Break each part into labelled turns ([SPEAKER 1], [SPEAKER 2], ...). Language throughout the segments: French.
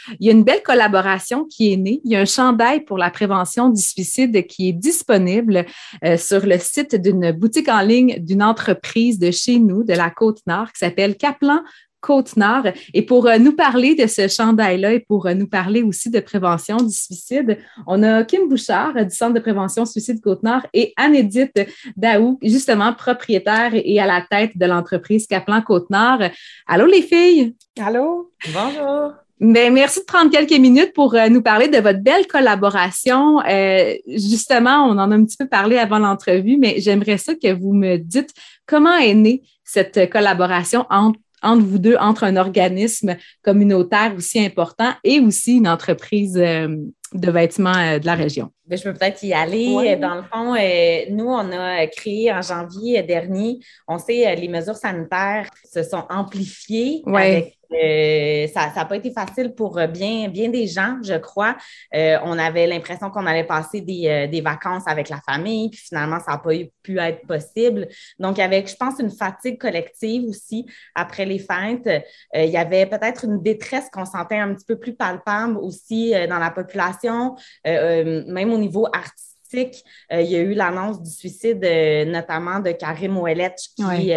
[SPEAKER 1] il y a une belle collaboration qui est née. Il y a un chandail pour la prévention du suicide qui est disponible sur le site d'une boutique en ligne d'une entreprise de chez nous, de la Côte-Nord, qui s'appelle Kaplan Côte-Nord. Et pour nous parler de ce chandail-là et pour nous parler aussi de prévention du suicide, on a Kim Bouchard du Centre de prévention suicide Côte-Nord et Anne-Édith Daou, justement propriétaire et à la tête de l'entreprise Kaplan Côte-Nord. Allô les filles!
[SPEAKER 2] Allô?
[SPEAKER 3] Bonjour!
[SPEAKER 1] Bien, merci de prendre quelques minutes pour nous parler de votre belle collaboration. Justement, on en a un petit peu parlé avant l'entrevue, mais j'aimerais ça que vous me dites comment est née cette collaboration entre vous deux, entre un organisme communautaire aussi important et aussi une entreprise de vêtements de la région.
[SPEAKER 3] Je peux peut-être y aller.
[SPEAKER 2] Ouais.
[SPEAKER 3] Dans le fond, nous, on a créé en janvier dernier, on sait, les mesures sanitaires se sont amplifiées avec ça n'a pas été facile pour bien des gens, je crois. On avait l'impression qu'on allait passer des vacances avec la famille, puis finalement, ça n'a pas pu être possible. Donc, avec, je pense, une fatigue collective aussi après les fêtes. Il y avait peut-être une détresse qu'on sentait un petit peu plus palpable aussi dans la population, même au niveau artistique. Il y a eu l'annonce du suicide, notamment de Karim Ouellet, qui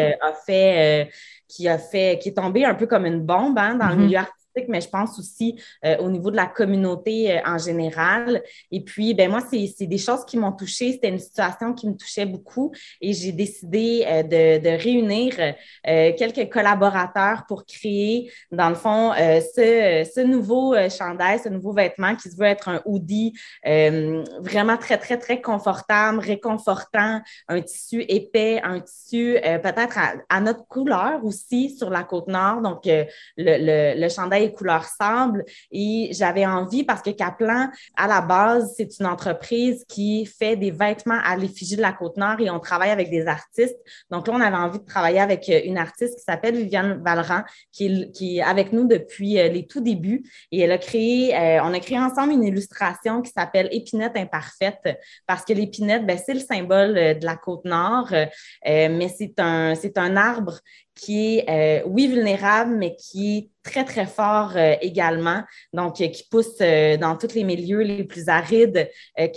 [SPEAKER 3] est tombé un peu comme une bombe dans le milieu artistique, mais je pense aussi au niveau de la communauté en général. Et puis, moi, c'est des choses qui m'ont touchée. C'était une situation qui me touchait beaucoup et j'ai décidé de réunir quelques collaborateurs pour créer, dans le fond, ce nouveau chandail, ce nouveau vêtement qui se veut être un hoodie vraiment très, très, très confortable, réconfortant, un tissu épais, un tissu peut-être à notre couleur aussi sur la Côte-Nord. Donc, le chandail est couleur sable et j'avais envie parce que Kaplan, à la base, c'est une entreprise qui fait des vêtements à l'effigie de la Côte-Nord et on travaille avec des artistes. Donc là, on avait envie de travailler avec une artiste qui s'appelle Viviane Valran, qui est avec nous depuis les tout débuts et on a créé ensemble une illustration qui s'appelle Épinette imparfaite parce que l'épinette, c'est le symbole de la Côte-Nord, mais c'est un arbre qui est, oui, vulnérable, mais qui est très, très fort également. Donc, qui pousse dans tous les milieux les plus arides,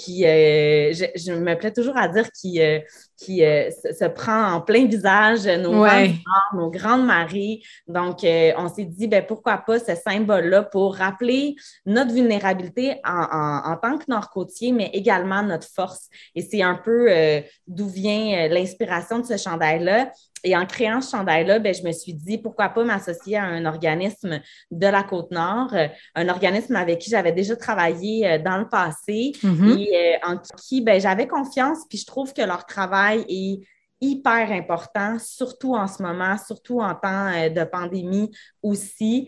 [SPEAKER 3] je me plais toujours à dire qui se prend en plein visage nos vents du nord, nos grandes marées. Donc, on s'est dit, pourquoi pas ce symbole-là pour rappeler notre vulnérabilité en tant que Nord-Côtier, mais également notre force. Et c'est un peu d'où vient l'inspiration de ce chandail-là. Et en créant ce chandail-là, je me suis dit, pourquoi pas m'associer à un organisme de la Côte-Nord, un organisme avec qui j'avais déjà travaillé dans le passé et en qui j'avais confiance. Puis je trouve que leur travail est hyper important, surtout en ce moment, surtout en temps de pandémie aussi.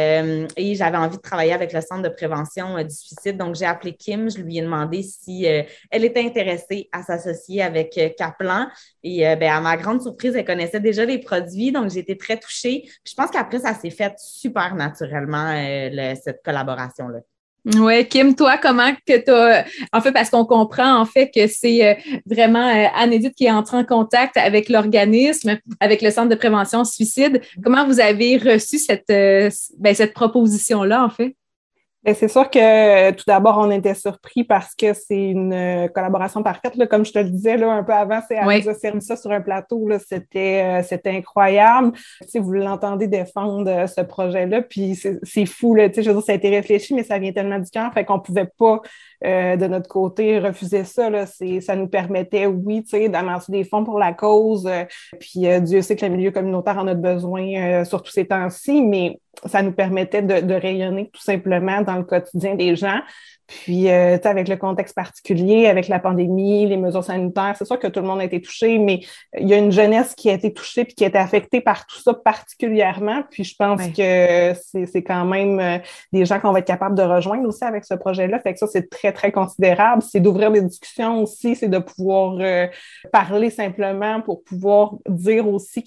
[SPEAKER 3] Et j'avais envie de travailler avec le Centre de prévention du suicide. Donc, j'ai appelé Kim, je lui ai demandé si elle était intéressée à s'associer avec Kaplan. Et à ma grande surprise, elle connaissait déjà les produits, donc j'ai été très touchée. Puis je pense qu'après, ça s'est fait super naturellement, cette collaboration-là.
[SPEAKER 1] Oui, Kim, toi, comment que tu as... En fait, parce qu'on comprend en fait que c'est vraiment Anne-Édith qui est entrée en contact avec l'organisme, avec le Centre de prévention suicide. Comment vous avez reçu cette proposition-là, en fait?
[SPEAKER 2] C'est sûr que tout d'abord, on était surpris parce que c'est une collaboration parfaite. Là, comme je te le disais là, un peu avant, elle nous a servi ça sur un plateau. Là, c'était incroyable. Vous l'entendez défendre ce projet-là, puis c'est fou. Là, je veux dire, ça a été réfléchi, mais ça vient tellement du cœur, fait qu'on ne pouvait pas, de notre côté, refuser ça. Là. Ça nous permettait, oui, d'amasser des fonds pour la cause. Puis Dieu sait que le milieu communautaire en a besoin, surtout ces temps-ci, mais ça nous permettait de rayonner tout simplement dans le quotidien des gens. Puis, avec le contexte particulier, avec la pandémie, les mesures sanitaires, c'est sûr que tout le monde a été touché, mais il y a une jeunesse qui a été touchée puis qui a été affectée par tout ça particulièrement. Puis, je pense que c'est quand même des gens qu'on va être capable de rejoindre aussi avec ce projet-là. Fait que ça, c'est très, très considérable. C'est d'ouvrir des discussions aussi, c'est de pouvoir parler simplement pour pouvoir dire aussi qu'il y a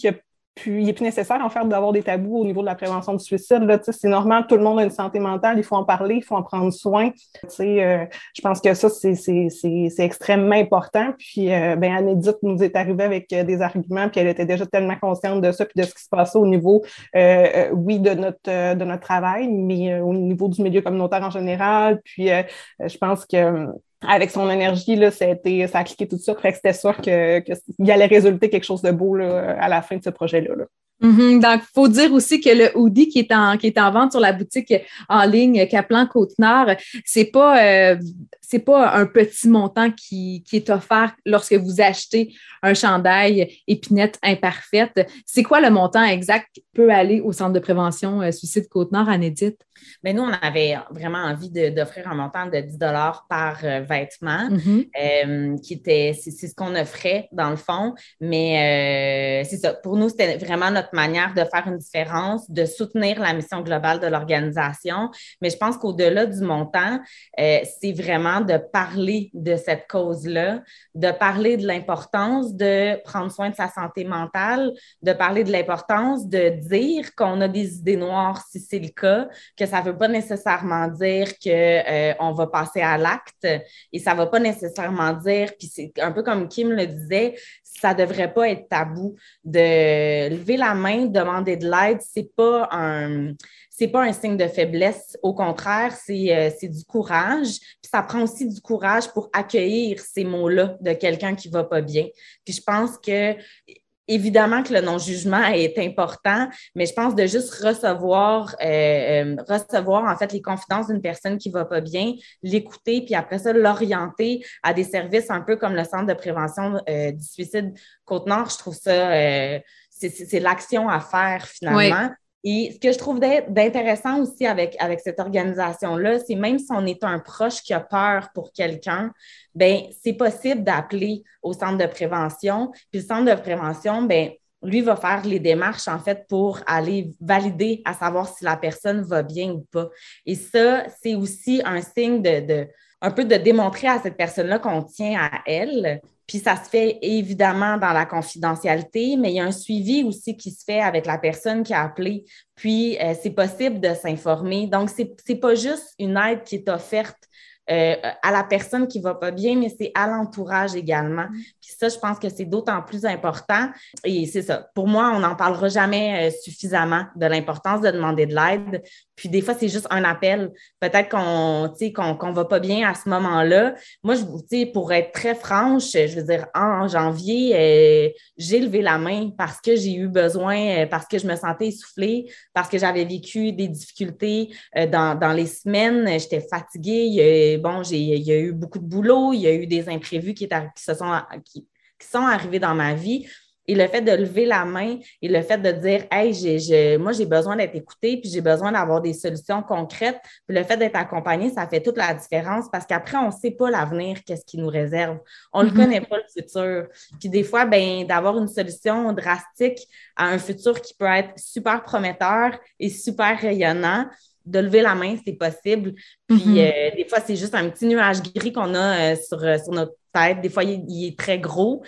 [SPEAKER 2] Puis, il n'est plus nécessaire, en fait, d'avoir des tabous au niveau de la prévention du suicide. Là, c'est normal, tout le monde a une santé mentale, il faut en parler, il faut en prendre soin. Je pense que ça, c'est extrêmement important. Puis, Anédith nous est arrivée avec des arguments, puis elle était déjà tellement consciente de ça, puis de ce qui se passait au niveau, oui, de notre travail, mais au niveau du milieu communautaire en général. Puis, je pense que avec son énergie, là, ça a cliqué tout de suite. Fait que c'était sûr qu'il allait résulter quelque chose de beau là, à la fin de ce projet-là. Là.
[SPEAKER 1] Mm-hmm. Donc, il faut dire aussi que le hoodie qui est en vente sur la boutique en ligne Kaplan Côte-Nord, c'est pas un petit montant qui est offert lorsque vous achetez un chandail épinette imparfaite. C'est quoi le montant exact qui peut aller au Centre de prévention suicide Côte-Nord, Anédith?
[SPEAKER 3] Mais nous, on avait vraiment envie d'offrir un montant de 10 par vêtement, c'est ce qu'on offrait dans le fond. Mais c'est ça. Pour nous, c'était vraiment notre manière de faire une différence, de soutenir la mission globale de l'organisation. Mais je pense qu'au-delà du montant, c'est vraiment de parler de cette cause-là, de parler de l'importance de prendre soin de sa santé mentale, de parler de l'importance de dire qu'on a des idées noires si c'est le cas, que ça ne veut pas nécessairement dire qu'on va passer à l'acte et ça ne va pas nécessairement dire, puis c'est un peu comme Kim le disait, ça ne devrait pas être tabou de lever la main, demander de l'aide, c'est pas un signe de faiblesse. Au contraire, c'est du courage. Puis ça prend aussi du courage pour accueillir ces mots-là de quelqu'un qui ne va pas bien. Puis je pense que évidemment que le non-jugement est important, mais je pense de juste recevoir en fait les confidences d'une personne qui ne va pas bien, l'écouter, puis après ça, l'orienter à des services un peu comme le Centre de prévention du suicide Côte-Nord. Je trouve ça, c'est l'action à faire finalement. Oui. Et ce que je trouve d'intéressant aussi avec cette organisation-là, c'est même si on est un proche qui a peur pour quelqu'un, ben c'est possible d'appeler au centre de prévention. Puis le centre de prévention, ben lui va faire les démarches en fait pour aller valider à savoir si la personne va bien ou pas. Et ça, c'est aussi un signe un peu de démontrer à cette personne-là qu'on tient à elle. Puis ça se fait évidemment dans la confidentialité, mais il y a un suivi aussi qui se fait avec la personne qui a appelé. Puis c'est possible de s'informer. Donc, c'est pas juste une aide qui est offerte à la personne qui va pas bien, mais c'est à l'entourage également. Puis ça, je pense que c'est d'autant plus important. Et c'est ça. Pour moi, on n'en parlera jamais suffisamment de l'importance de demander de l'aide. Puis des fois, c'est juste un appel. Peut-être qu'on va pas bien à ce moment-là. Moi, pour être très franche, je veux dire, en janvier, j'ai levé la main parce que j'ai eu besoin, parce que je me sentais essoufflée, parce que j'avais vécu des difficultés dans les semaines. J'étais fatiguée. Il y a eu beaucoup de boulot. Il y a eu des imprévus qui sont arrivés dans ma vie. Et le fait de lever la main et le fait de dire « Hey, moi, j'ai besoin d'être écoutée puis j'ai besoin d'avoir des solutions concrètes. » Puis le fait d'être accompagnée, ça fait toute la différence parce qu'après, on ne sait pas l'avenir, qu'est-ce qui nous réserve. On ne le connaît pas, le futur. Puis des fois, d'avoir une solution drastique à un futur qui peut être super prometteur et super rayonnant, de lever la main, c'est possible. Puis des fois, c'est juste un petit nuage gris qu'on a sur notre tête. Des fois, il est très gros,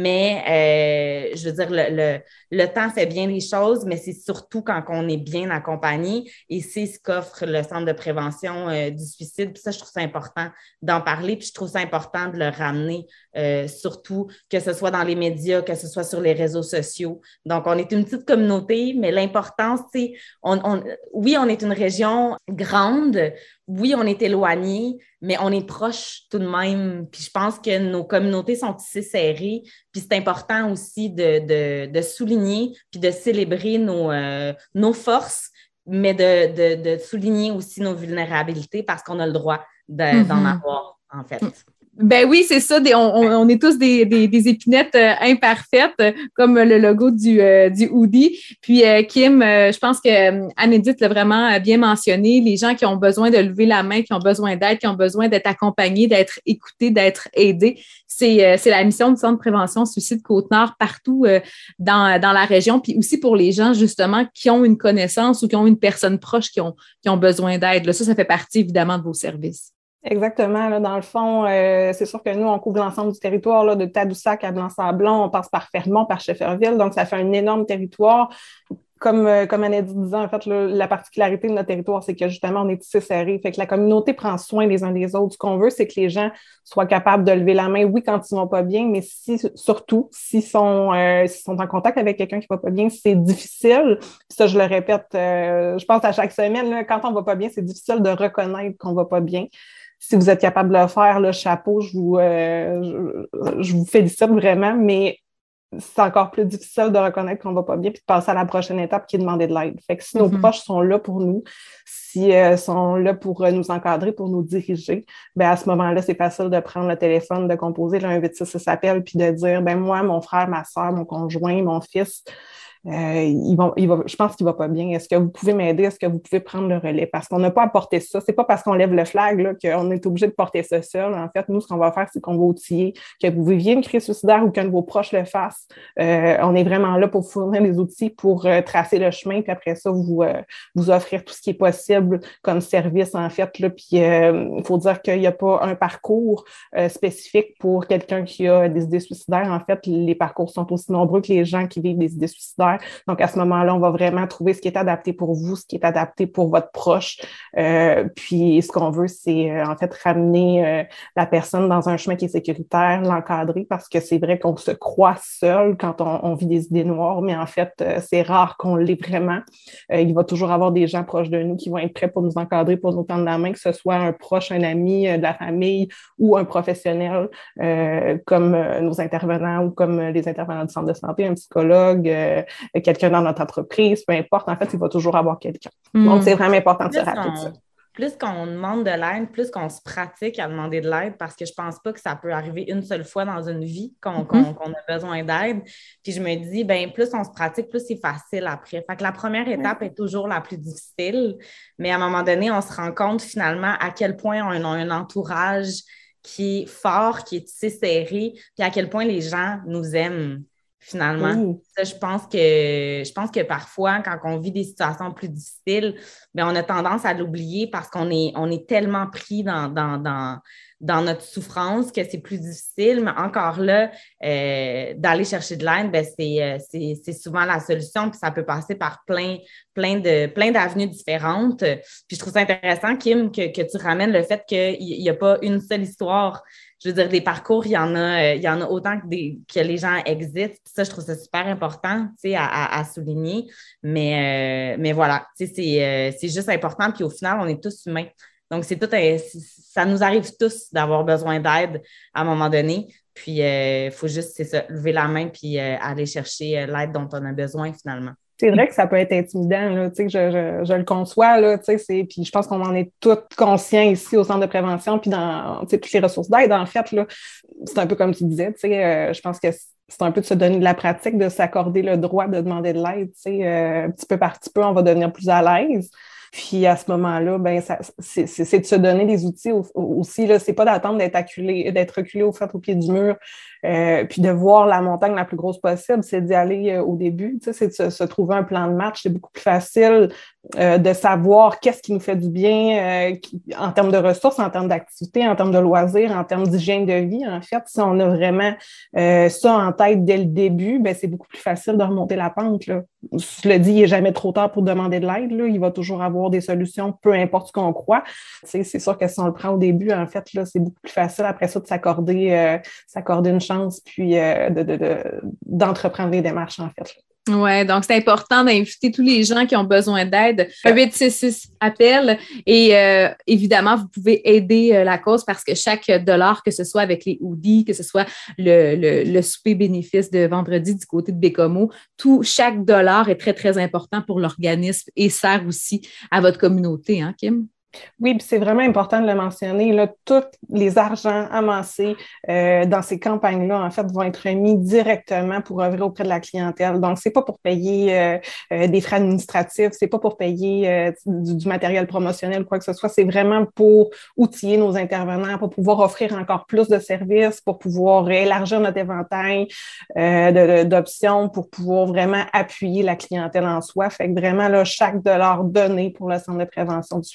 [SPEAKER 3] mais je veux dire, le temps fait bien les choses, mais c'est surtout quand on est bien accompagné et c'est ce qu'offre le Centre de prévention du suicide. Puis ça, je trouve ça important d'en parler, puis je trouve ça important de le ramener, surtout que ce soit dans les médias, que ce soit sur les réseaux sociaux. Donc, on est une petite communauté, mais l'importance, c'est, oui, on est une région grande, oui, on est éloigné, mais on est proche tout de même. Puis je pense que nos communautés sont tissées serrées. Puis c'est important aussi de souligner puis de célébrer nos forces, mais de souligner aussi nos vulnérabilités parce qu'on a le droit d'en avoir, en fait.
[SPEAKER 1] Ben oui, c'est ça. On est tous des épinettes imparfaites, comme le logo du hoodie. Puis Kim, je pense que Anédith l'a vraiment bien mentionné. Les gens qui ont besoin de lever la main, qui ont besoin d'aide, qui ont besoin d'être accompagnés, d'être écoutés, d'être aidés, c'est la mission du Centre de prévention suicide Côte-Nord partout dans la région. Puis aussi pour les gens justement qui ont une connaissance ou qui ont une personne proche qui ont besoin d'aide. Là, ça fait partie évidemment de vos services.
[SPEAKER 2] Exactement. Là, dans le fond, c'est sûr que nous, on couvre l'ensemble du territoire là, de Tadoussac à Blanc-Sablon. On passe par Fermont, par Shefferville. Donc, ça fait un énorme territoire. Comme Annette disait, en fait, là, la particularité de notre territoire, c'est que justement, on est tissé serré. Fait que la communauté prend soin les uns des autres. Ce qu'on veut, c'est que les gens soient capables de lever la main, oui, quand ils vont pas bien, mais surtout, s'ils sont en contact avec quelqu'un qui va pas bien, c'est difficile. Puis ça, je le répète, je pense à chaque semaine, là, quand on va pas bien, c'est difficile de reconnaître qu'on va pas bien. Si vous êtes capable de le faire, le chapeau, je vous félicite vraiment, mais c'est encore plus difficile de reconnaître qu'on va pas bien puis de passer à la prochaine étape qui est demander de l'aide. Fait que si nos proches sont là pour nous, si sont là pour nous encadrer, pour nous diriger, ben à ce moment-là, c'est facile de prendre le téléphone, de composer le 1-866 appel puis de dire, ben moi, mon frère, ma soeur, mon conjoint, mon fils, je pense qu'il va pas bien. Est-ce que vous pouvez m'aider? Est-ce que vous pouvez prendre le relais? Parce qu'on n'a pas à porter ça. C'est pas parce qu'on lève le flag là, qu'on est obligé de porter ça seul. En fait, nous, ce qu'on va faire, c'est qu'on va outiller, que vous viviez une crise suicidaire ou qu'un de vos proches le fasse. On est vraiment là pour fournir les outils pour tracer le chemin, puis après ça, vous offrir tout ce qui est possible comme service, en fait. Là. Puis il faut dire qu'il n'y a pas un parcours spécifique pour quelqu'un qui a des idées suicidaires. En fait, les parcours sont aussi nombreux que les gens qui vivent des idées suicidaires. Donc, à ce moment-là, on va vraiment trouver ce qui est adapté pour vous, ce qui est adapté pour votre proche. Puis, ce qu'on veut, c'est en fait ramener la personne dans un chemin qui est sécuritaire, l'encadrer, parce que c'est vrai qu'on se croit seul quand on vit des idées noires, mais en fait, c'est rare qu'on l'ait vraiment. Il va toujours avoir des gens proches de nous qui vont être prêts pour nous encadrer, pour nous tendre la main, que ce soit un proche, un ami de la famille ou un professionnel comme nos intervenants ou comme les intervenants du centre de santé, un psychologue, quelqu'un dans notre entreprise, peu importe, en fait, il va toujours avoir quelqu'un. Donc, c'est vraiment important de se rappeler de ça.
[SPEAKER 3] Plus qu'on demande de l'aide, plus qu'on se pratique à demander de l'aide, parce que je pense pas que ça peut arriver une seule fois dans une vie qu'on a besoin d'aide. Puis je me dis, ben plus on se pratique, plus c'est facile après. Fait que la première étape est toujours la plus difficile, mais à un moment donné, on se rend compte finalement à quel point on a un entourage qui est fort, qui est tissé serré, puis à quel point les gens nous aiment. Finalement, ça, je pense que parfois, quand on vit des situations plus difficiles, bien, on a tendance à l'oublier parce qu'on est tellement pris dans notre souffrance que c'est plus difficile. Mais encore là, d'aller chercher de l'aide, bien, c'est souvent la solution. Puis ça peut passer par plein d'avenues différentes. Puis je trouve ça intéressant, Kim, que tu ramènes le fait qu'il n'y a pas une seule histoire. Je veux dire, des parcours, il y en a autant que les gens existent. Ça, je trouve ça super important, tu sais, à souligner. Mais voilà, tu sais, c'est juste important. Puis au final, on est tous humains. Donc, ça nous arrive tous d'avoir besoin d'aide à un moment donné. Puis, il faut juste, c'est ça, lever la main puis aller chercher l'aide dont on a besoin finalement.
[SPEAKER 2] C'est vrai que ça peut être intimidant, là, tu sais, je le conçois, là, tu sais, puis je pense qu'on en est tous conscients ici au centre de prévention, puis dans, tu sais, toutes les ressources d'aide, en fait, là, c'est un peu comme tu disais, tu sais, je pense que c'est un peu de se donner de la pratique, de s'accorder le droit de demander de l'aide, tu sais, petit peu par petit peu, on va devenir plus à l'aise. Puis à ce moment-là, ben c'est de se donner des outils aussi. Là, c'est pas d'attendre d'être reculé au pied du mur, puis de voir la montagne la plus grosse possible. C'est d'y aller au début. Tu sais, c'est de se trouver un plan de match. C'est beaucoup plus facile de savoir qu'est-ce qui nous fait du bien en termes de ressources, en termes d'activité, en termes de loisirs, en termes d'hygiène de vie. En fait, si on a vraiment ça en tête dès le début, ben c'est beaucoup plus facile de remonter la pente. Là. Je le dis, il n'est jamais trop tard pour demander de l'aide. Là. Il va toujours avoir des solutions, peu importe ce qu'on croit. Tu sais, c'est sûr que si on le prend au début, en fait, là, c'est beaucoup plus facile après ça de s'accorder une chance puis d'entreprendre les démarches, en fait.
[SPEAKER 1] Oui, donc c'est important d'inviter tous les gens qui ont besoin d'aide. 866 appel et évidemment, vous pouvez aider la cause parce que chaque dollar, que ce soit avec les hoodies, que ce soit le souper bénéfice de vendredi du côté de Bécomo, chaque dollar est très, très important pour l'organisme et sert aussi à votre communauté, hein, Kim?
[SPEAKER 2] Oui, puis c'est vraiment important de le mentionner. Là, tous les argents amassés dans ces campagnes-là, en fait, vont être mis directement pour œuvrer auprès de la clientèle. Donc, c'est pas pour payer des frais administratifs, c'est pas pour payer du matériel promotionnel ou quoi que ce soit. C'est vraiment pour outiller nos intervenants, pour pouvoir offrir encore plus de services, pour pouvoir élargir notre éventail d'options, pour pouvoir vraiment appuyer la clientèle en soi. Fait que vraiment, là, chaque dollar donné pour le Centre de prévention du suicide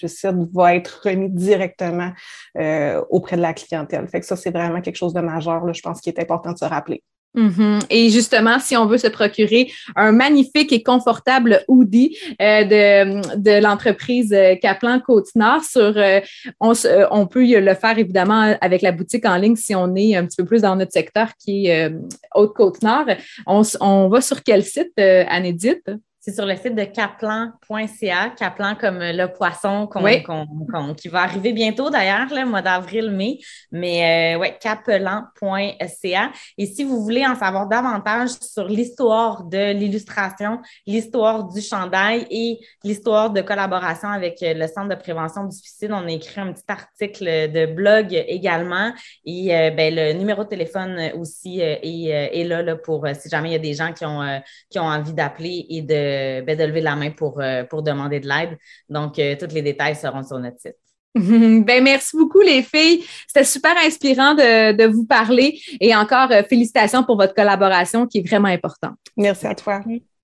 [SPEAKER 2] va être remis directement auprès de la clientèle. Fait que ça, c'est vraiment quelque chose de majeur, là, je pense qu'il est important de se rappeler.
[SPEAKER 1] Mm-hmm. Et justement, si on veut se procurer un magnifique et confortable hoodie de l'entreprise Kaplan Côte-Nord, on peut le faire évidemment avec la boutique en ligne si on est un petit peu plus dans notre secteur qui est Haute-Côte-Nord. On va sur quel site, Anne-Édith?
[SPEAKER 3] C'est sur le site de kaplan.ca, Kaplan comme le poisson qui va arriver bientôt d'ailleurs, le mois d'avril, mai. Mais kaplan.ca. Et si vous voulez en savoir davantage sur l'histoire de l'illustration, l'histoire du chandail et l'histoire de collaboration avec le Centre de prévention du suicide, on a écrit un petit article de blog également. Et le numéro de téléphone aussi est là pour si jamais il y a des gens qui ont envie d'appeler et de lever la main pour demander de l'aide. Donc, tous les détails seront sur notre site.
[SPEAKER 1] Merci beaucoup, les filles. C'était super inspirant de vous parler et encore félicitations pour votre collaboration qui est vraiment importante.
[SPEAKER 2] Merci à toi.